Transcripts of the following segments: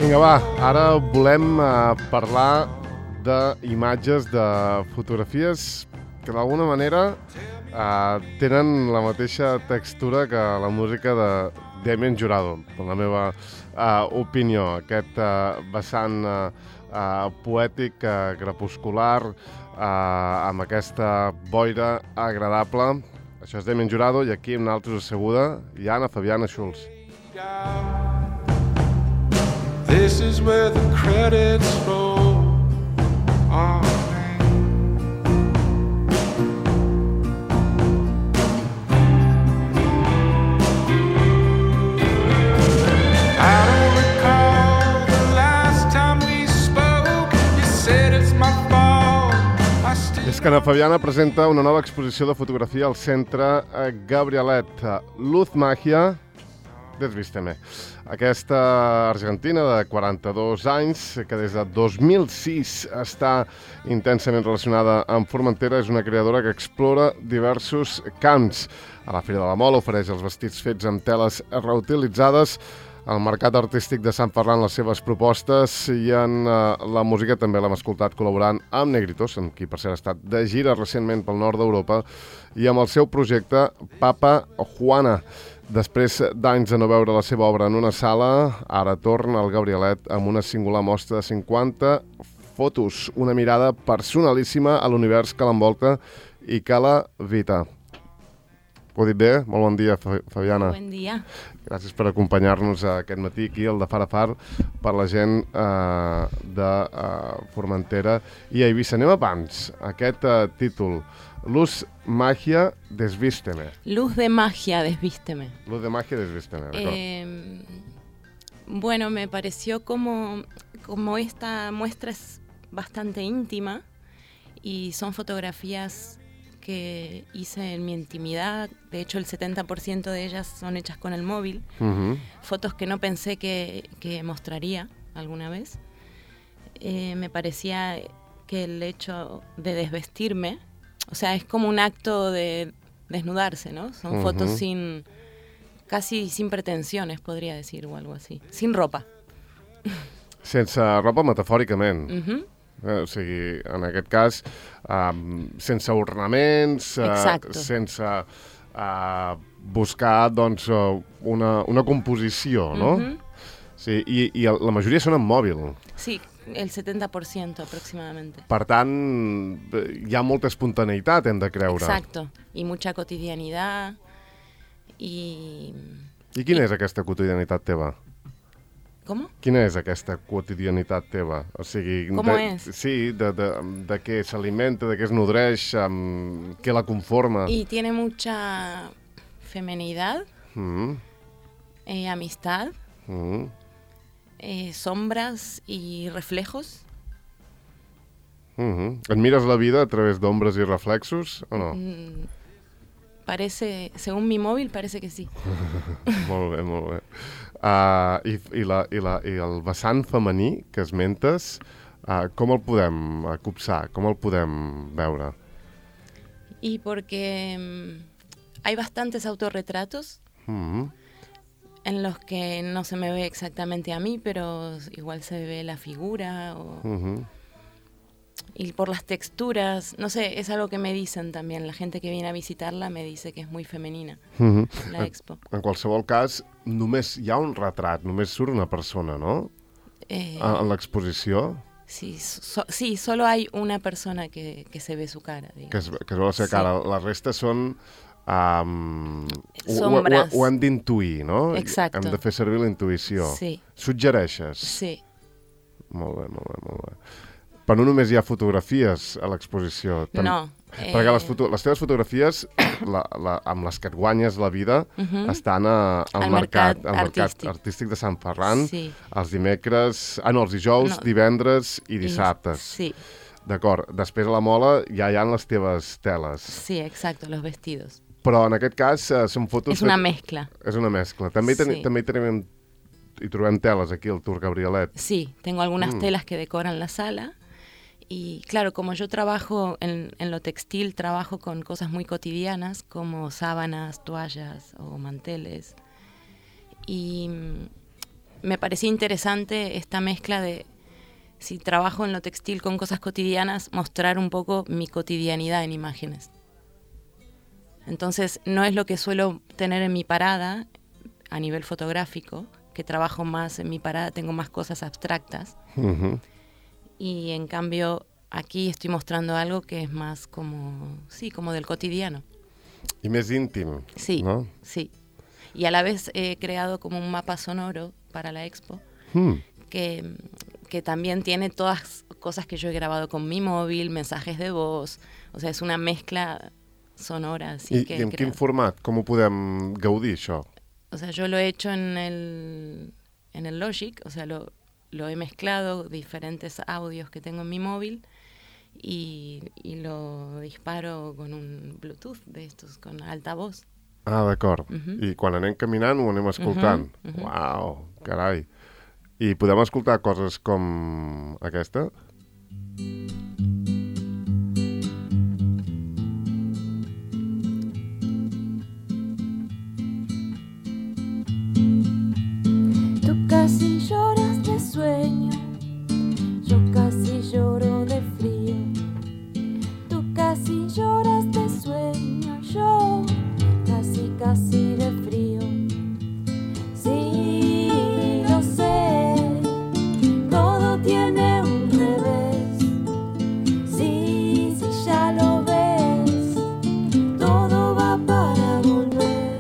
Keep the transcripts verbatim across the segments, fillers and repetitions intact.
Vinga, va, ara volem uh, parlar d'imatges, de fotografies que d'alguna manera uh, tenen la mateixa textura que la música de Damien Jurado, per la meva uh, opinió. Aquest uh, vessant uh, uh, poètic, uh, crepuscular, uh, amb aquesta boira agradable. Això és Damien Jurado i aquí amb nosaltres asseguda hi ha Ana Fabiana Schulz. This is where the credits roll. Oh, man. I don't recall the last time we spoke. You said it's my fault. I still... És que Ana Fabiana presenta una nova exposició de fotografia al Centre Gabrielet. Luz Magia, Desvísteme. Aquesta argentina de quaranta-dos anys, que des de dos mil sis està intensament relacionada amb Formentera, és una creadora que explora diversos camps. A la Fira de la Mola ofereix els vestits fets amb teles reutilitzades, al Mercat Artístic de Sant Ferran les seves propostes i en uh, la música també l'hem escoltat col·laborant amb Negritos, amb qui per cert ha estat de gira recentment pel nord d'Europa, i amb el seu projecte Papa Juana. Després d'anys de no veure la seva obra en una sala, ara torna al Gabrielet amb una singular mostra de cinquanta fotos, una mirada personalíssima a l'univers que l'envolta i que la vita. Ho he dit bé? Molt bon dia, Fabiana. Bon dia. Gràcies per acompanyar-nos aquest matí aquí, al de Far a Far, per la gent eh, de eh, Formentera i Eivissa. Anem abans, aquest eh, títol, Luz Magia, Desvísteme. Luz de magia, desvísteme. Luz de Magia, Desvísteme. Eh, bueno, me pareció como, como esta muestra es bastante íntima y son fotografías que hice en mi intimidad. De hecho, el setenta por ciento de ellas son hechas con el móvil. Uh-huh. Fotos que no pensé que, que mostraría alguna vez. Eh, me parecía que el hecho de desvestirme, o sea, es como un acto de desnudarse, ¿no? Son uh-huh. fotos sin, casi sin pretensiones, podría decir, o algo así. Sin ropa. Sense ropa metafòricament. Uh-huh. Eh, o sigui, en aquest cas, um, sense ornaments, uh, sense uh, buscar doncs, uh, una, una composició, no? Uh-huh. Sí, i, i la majoria són en mòbil. Sí, el setenta por ciento aproximadamente. Per tant, hi ha molta espontaneïtat, hem de creure. Exacto, i mucha cotidianidad. I, I quina I... és aquesta quotidianitat teva? Com? Quina és aquesta quotidianitat teva? O sigui, Com de, és? Sí, de, de, de què s'alimenta, de què es nodreix, um, què la conforma. Y tiene mucha feminidad, mm. eh, amistad, mm. eh, sombras y reflejos. Mm-hmm. Et mires la vida a través d'ombres i reflexos, o no? Mm, parece, según mi móvil, parece que sí. Molt bé, molt bé. Uh, i, i, la, i, la, I el vessant femení que esmentes, uh, com el podem uh, copsar? Com el podem veure? Y porque um, hay bastantes autorretratos mm-hmm. en los que no se me ve exactamente a mí, pero igual se ve la figura o... Mm-hmm. Y por las texturas, no sé, es algo que me dicen también. La gente que viene a visitarla me dice que és muy femenina, mm-hmm. la expo. En, en qualsevol cas, només hi ha un retrat, només surt una persona, no? Eh, en l'exposició. Sí, so, sí, solo hay una persona que, que se ve su cara. Digamos. Que, es, que es veu la seva sí. cara. La resta són... Um, sombres. Ho, ho, ho hem d'intuir, no? Exacte. Hem de fer servir la intuïció. Sí. Suggereixes? Sí. Molt bé, molt bé, molt bé. Però no només hi ha fotografies a l'exposició. Tam- no. Eh... Perquè les, foto- les teves fotografies, la, la, amb les que et guanyes la vida, uh-huh. estan a, al, al mercat, mercat, al mercat artístic. artístic de Sant Ferran, sí. els dimecres, ah no, els dijous, no. divendres i dissabtes. Sí. D'acord. Després a la Mola ja hi ha les teves teles. Sí, exacto, los vestidos. Però en aquest cas uh, són fotos... És una mescla. És una mescla. També hi, ten- sí. també hi tenim y trobem telas aquí al Tour Gabrielet. Sí, tengo algunas mm. telas que decoran la sala. Y claro, como yo trabajo en, en lo textil, trabajo con cosas muy cotidianas como sábanas, toallas o manteles. Y me parecía interesante esta mezcla de, si trabajo en lo textil con cosas cotidianas, mostrar un poco mi cotidianidad en imágenes. Entonces, no es lo que suelo tener en mi parada a nivel fotográfico, que trabajo más en mi parada, tengo más cosas abstractas. Uh-huh. Y en cambio, aquí estoy mostrando algo que es más como, sí, como del cotidiano. I més íntim, Sí, no? sí. Y a la vez he creado como un mapa sonoro para la expo, Mm. que, que también tiene todas cosas que yo he grabado con mi móvil, mensajes de voz, o sea, es una mezcla sonora. Así I, que I en he quin creado. format? Com ho podem gaudir, això? O sea, yo lo he hecho en el, en el Logic, o sea, lo, lo he mezclado, diferentes audios que tengo en mi móvil, y, y lo disparo con un Bluetooth de estos, con altavoz. Ah, d'acord. Mhm. I quan anem caminant ho anem escoltant. Mhm, mhm. Uau, carai. I podem escoltar coses com aquesta? Tú casi lloras de sueño, yo casi lloro de frío. Tú casi lloras de sueño, yo casi casi de frío. Sí, lo sé, todo tiene un revés. Sí, si ya lo ves, todo va para volver.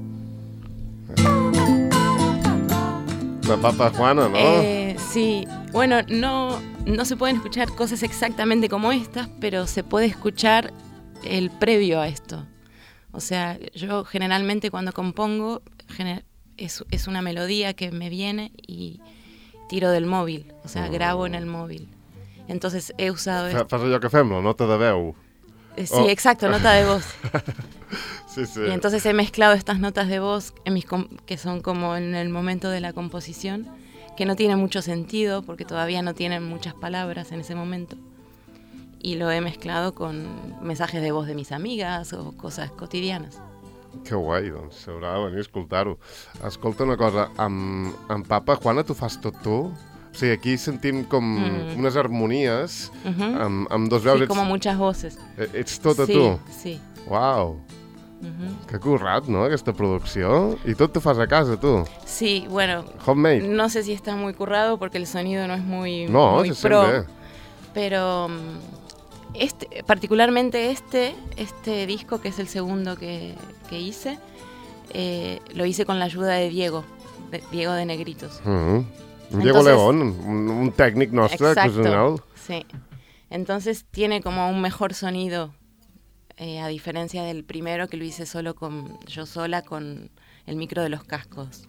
La Papa Juana, ¿no? Eh, sí, bueno, no, no se pueden escuchar cosas exactamente como estas, pero se puede escuchar el previo a esto. O sea, yo generalmente cuando compongo gener- es, es una melodía que me viene y tiro del móvil, o sea, grabo en el móvil. Entonces he usado... Fa- esto. Fas allò que fem, la nota de veu. Eh, Sí, oh. exacto, nota de voz. Sí, sí. Y entonces he mezclado estas notas de voz en mis com- que son como en el momento de la composición, que no tienen mucho sentido porque todavía no tienen muchas palabras en ese momento. Y lo he mezclado con mensajes de voz de mis amigas o cosas cotidianas. Que guai, doncs s'haurà de venir a escoltar-ho. Escolta una cosa, amb, amb Papa Juana tu fas tot tu? O sigui, aquí sentim com Mm. unes harmonies Ujú. amb, amb dos veus. Sí, como muchas voces. ets, ets tota sí, tu? Sí. Uau, Ujú. que currat, no?, aquesta producció. I tot t'ho fas a casa, tu? Sí, bueno, Homemade? no sé si está muy currado porque el sonido no es muy, No, muy se sent pro. bé. Pero mm, este, particularmente este, este disco, que es el segundo que, que hice, eh, lo hice con la ayuda de Diego, de, Diego de Negritos. Mm. Diego Entonces- León, un, un tècnic nostre, ocasional. sí. Entonces tiene como un mejor sonido, eh, a diferencia del primero que lo hice solo con yo sola con el micro de los cascos.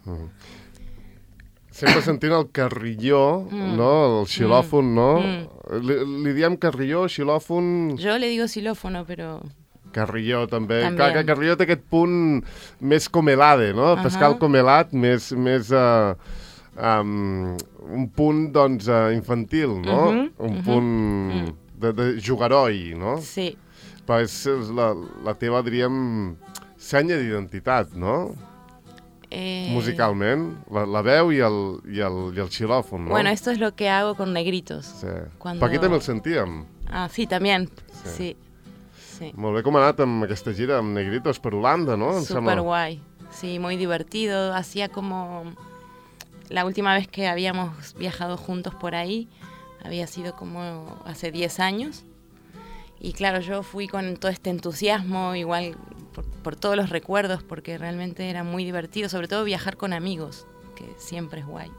Sempre sentint el carrilló, Mm. no?, el xilòfon, no? Mm. Li, li diem carrilló, xilòfon... Yo le digo xilófono, pero Carrilló, també. També. Clar que Carrilló té aquest punt més comelade, no? Ahà. Pescar el comelat, més... més uh, um, un punt, doncs, uh, infantil, no? Mhm, Un mhm, punt mm. de, de jugaroi, no? sí. Però és és la, la teva, diríem, senya d'identitat, no? eh, Musicalment, la, la veu i el, i, el, i el xilòfon, no? Bueno, esto es lo que hago con Negritos. Sí. Cuando- Però aquí també el sentíem. Ah, sí, también. Sí. Sí. Sí. Molt bé com ha anat amb aquesta gira amb Negritos per Holanda, no? Em Súper sembla. guay. Sí, muy divertido. Hacía como... La última vez que habíamos viajado juntos por ahí había sido como hace diez años. Y claro, yo fui con todo este entusiasmo, igual por, por todos los recuerdos, porque realmente era muy divertido, sobre todo viajar con amigos, que siempre es guay.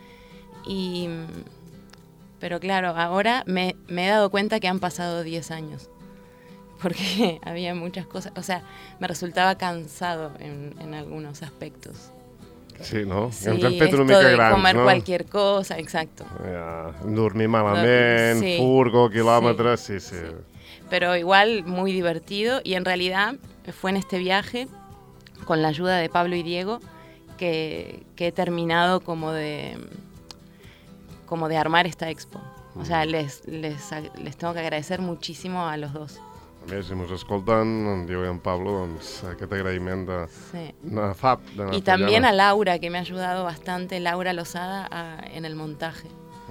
Y, pero claro, ahora me, me he dado cuenta que han pasado diez años, porque había muchas cosas, o sea, me resultaba cansado en, en algunos aspectos. Sí, no? Sí, Ens hem fet esto una mica de grans, comer no? cualquier cosa, exacto. Ja, dormir malament, Sí. furgo, quilòmetres, sí, sí. Sí. Pero igual muy divertido, y en realidad fue en este viaje, con la ayuda de Pablo y Diego, que, que he terminado como de, como de armar esta expo. O sea, les, les, les tengo que agradecer muchísimo a los dos. A més, si mos escolten, en Diego i en Pablo, doncs aquest agraïment de, Sí. de Fab. De Y también a Laura, que me ha ayudado bastante, Laura Lozada, a- en el montaje.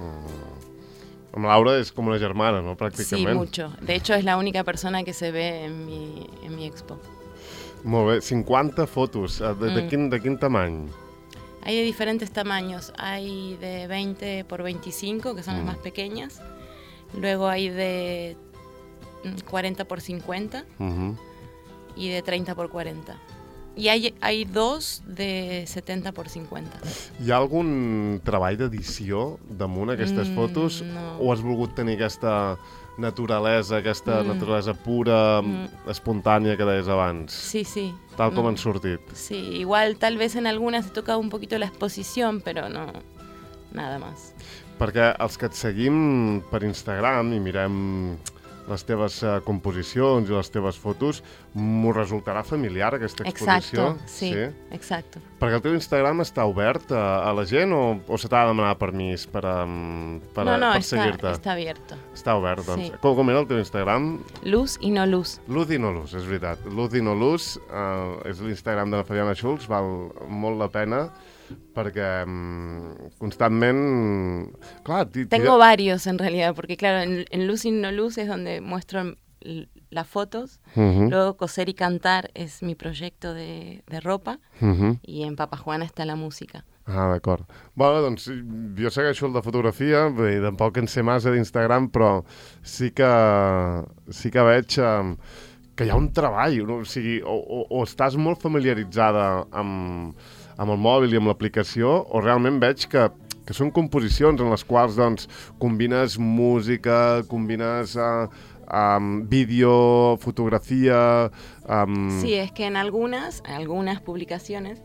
Amb Laura és com una germana, no?, Sí, pràcticament. mucho. De hecho, es la única persona que se ve en mi, en mi expo. Molt bé, cinquanta fotos. Eh, De, de, Mm. quin, de quin tamany? Hay de diferentes tamaños. Hay de veinte por veinticinco, que son Mm. las más pequeñas. Luego hay de mm, cuarenta por cincuenta Uh -huh. y de treinta por cuarenta. Y hay, hay dos de setenta por cincuenta. Hi ha algun treball d'edició damunt aquestes Mm, fotos? no. O has volgut tenir aquesta naturalesa, aquesta Mm. naturalesa pura, Mm. espontània que deies abans? Sí, sí. Tal com No. han sortit. Sí, igual tal vez en algunas he tocado un poquito la exposición, pero no, nada más. Perquè els que et seguim per Instagram i mirem les teves uh, composicions i les teves fotos, m'ho resultarà familiar aquesta exposició? Exacto, sí, exacto. Perquè el teu Instagram està obert a, a la gent o, o se t'ha de demanar permís per, um, per, no, no, per está, seguir-te? está abierto. Està obert, doncs. Sí. Com, com era el teu Instagram? Luz y no luz. Luz i no luz, és veritat. Luz i no luz uh, és l'Instagram de la Fabiana Schulz, val molt la pena perquè um, constantment... Clar, ti- Tengo tira- varios en realidad, porque claro, en, en Luz y no luz es donde muestro l- las fotos. Mhm, Luego Coser y Cantar es mi proyecto de, de ropa. mhm. Y en Papa Juana está la música. Ah, d'acord. Bueno, doncs jo segueixo el de fotografia, vull dir, tampoc en sé massa d'Instagram, però sí que, sí que veig um, que hi ha un treball, no? O sigui, o, o, o estàs molt familiaritzada amb, amb el mòbil i amb l'aplicació, o realment veig que, que són composicions en les quals doncs, combines música, combines uh, um, vídeo, fotografia... Um... Sí, es que en algunas, en algunas publicaciones,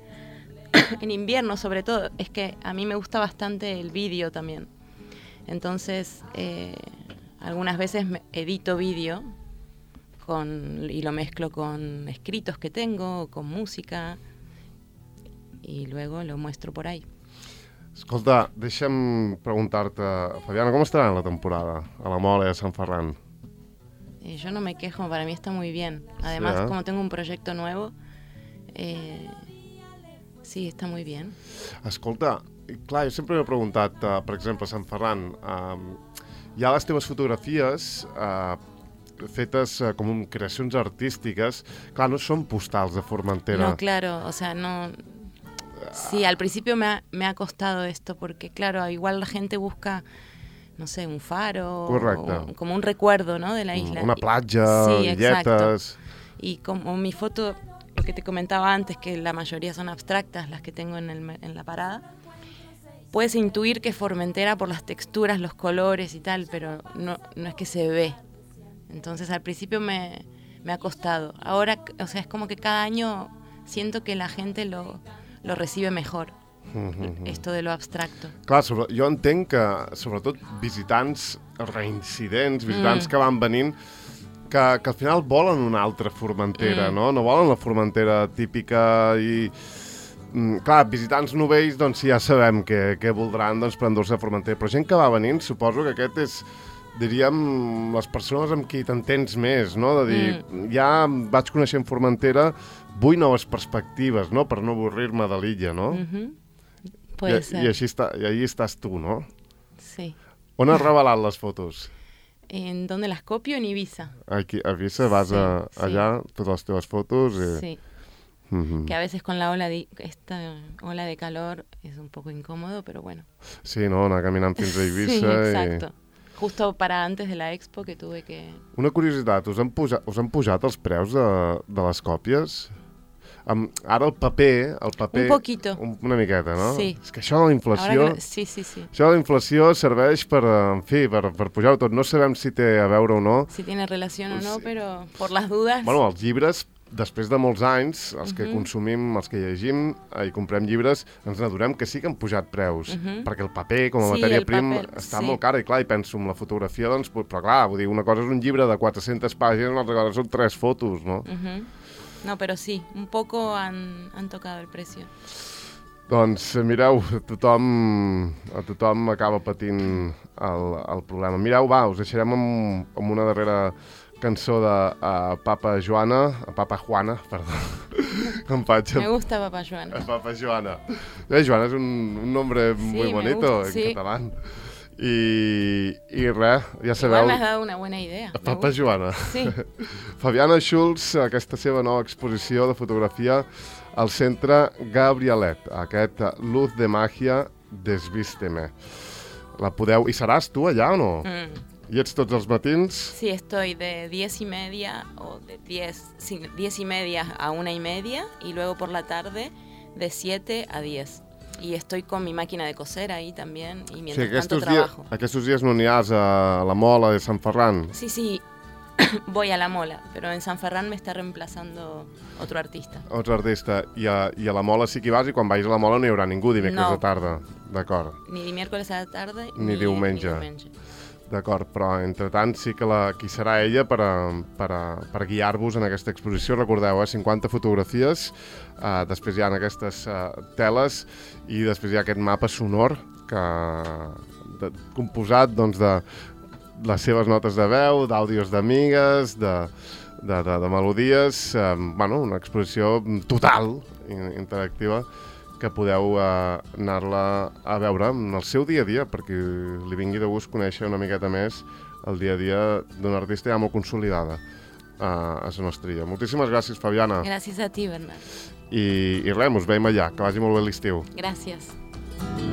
en invierno sobre todo, es que a mí me gusta bastante el vídeo también. Entonces, eh, algunas veces me edito vídeo con, y lo mezclo con escritos que tengo, con música, y luego lo muestro por ahí. Escolta, deixa'm preguntar-te, Fabiana, com estarà la temporada a la Mola i a Sant Ferran? Eh, yo no me quejo, para mí está muy bien. Además, Sí, ¿eh? como tengo un proyecto nuevo, eh, sí, está muy bien. Escolta, clar, jo sempre m'he preguntat, uh, per exemple, a Sant Ferran, uh, hi ha les teves fotografies uh, fetes uh, com un, creacions artístiques, clar, no són postals de Formentera. No, claro, o sea, no... Sí, al principio me ha, me ha costado esto, porque claro, igual la gente busca, no sé, un faro, Correcto. o como un recuerdo, ¿no?, de la isla. Una platja, Sí, exacto. illetes... Y como mi foto, lo que te comentaba antes, que la mayoría son abstractas, las que tengo en, el, me- en la parada, puedes intuir que es Formentera por las texturas, los colores y tal, pero no, no es que se ve. Entonces al principio me, me ha costado. Ahora, o sea, es como que cada año siento que la gente lo, lo recibe mejor, Mhm. esto de lo abstracto. Clar, sobre, jo entenc que, sobretot, visitants reincidents, visitants Mm. que van venint, que, que al final volen una altra Formentera, Mm. no? No volen la Formentera típica i... Mm, clar, visitants novells, doncs sí, ja sabem què, què voldran doncs, per endur-se a Formentera, però gent que va venint, suposo que aquest és, diríem, les persones amb qui t'entens més, no? De dir, mm. ja vaig coneixent Formentera, vull noves perspectives, no? Per no avorrir-me de l'illa, no? Ujú. Puede I, ser, i, així està, I allí estàs tu, no? sí. On has revelat les fotos? ¿En dónde las copio? En Ibiza. Aquí, a Ibiza vas Sí, a, sí. allà, totes les teves fotos i... Sí. Mhm. Que a veces con la ola de, esta ola de calor es un poco incómodo, pero bueno. Sí, no? Anar caminant fins a Ibiza Sí, i... exacto. Justo para antes de la expo que tuve que... Una curiositat, us han, puja, us han pujat els preus de, de les còpies? Amb, ara el paper, el paper... Un poquito. Un, una miqueta, no? Sí. És que això de la Ahora inflació... que lo- Sí, sí, sí. Això de la inflació serveix per, eh, en fi, per, per pujar-ho tot. No sabem si té a veure o no. Si tiene relación o no, Sí. pero por las dudas... Bueno, els llibres, després de molts anys, els que Mhm. consumim, els que llegim eh, i comprem llibres, ens n'adonem que sí que han pujat preus, Mhm. perquè el paper, com a Sí, matèria el prim, paper, està sí. molt car, i clar, i penso en la fotografia, doncs, però clar, vull dir, una cosa és un llibre de quatre-centes pàgines, una altra cosa són tres fotos, no? Ujú. No, pero sí, un poco han, han tocado el precio. Doncs eh, mireu, a tothom, a tothom acaba patint el, el problema. Mireu, va, us deixarem amb, amb una darrera cançó de uh, Papa Joana, uh, Papa Juana, perdó. Em faig... Me gusta Papa Joana. Papa Joana. Eh, Joana és un, un nombre Sí, muy me bonito gusta, en sí. catalán. I, i res, ja Igual sabeu... me has dado una buena idea. me Papa gusta. Joana. Sí. Fabiana Schulz, aquesta seva nova exposició de fotografia al Centre Gabrielet, aquest Luz de Magia, Desvísteme. La podeu... I seràs tu allà o no? Mm. I ets tots els matins? Sí, estoy de diez y media o de diez, sí, diez y media a una y media y luego por la tarde de siete a diez. Y estoy con mi máquina de coser ahí también y mientras Sí, tanto aquests, trabajo. dies, aquests dies no n'hi has a la Mola de Sant Ferran. Sí, sí, voy a la Mola, pero en San Ferran me está reemplazando otro artista. Otro artista. I a, I a la Mola sí que hi vas i quan vagis a la Mola no hi haurà ningú dimecres No. de tarda. D'acord. Ni de miércoles a la tarde Ni diumenge. Ni diumenge. D'acord, però entretant sí que la, qui serà ella per, a, per, a, per guiar-vos en aquesta exposició. Recordeu, eh, cinquanta fotografies, eh, després hi ha aquestes eh, teles i després hi ha aquest mapa sonor que, de, composat doncs, de les seves notes de veu, d'àudios d'amigues, de, de, de, de melodies, eh, bueno, una exposició total, interactiva, que podeu eh, anar-la a veure en el seu dia a dia, perquè li vingui de gust conèixer una miqueta més el dia a dia d'una artista ja molt consolidada eh, a la nostra illa. Moltíssimes gràcies, Fabiana. Gracias a ti, Bernat. I, i res, us veiem allà. Que vagi molt bé l'estiu. Gracias.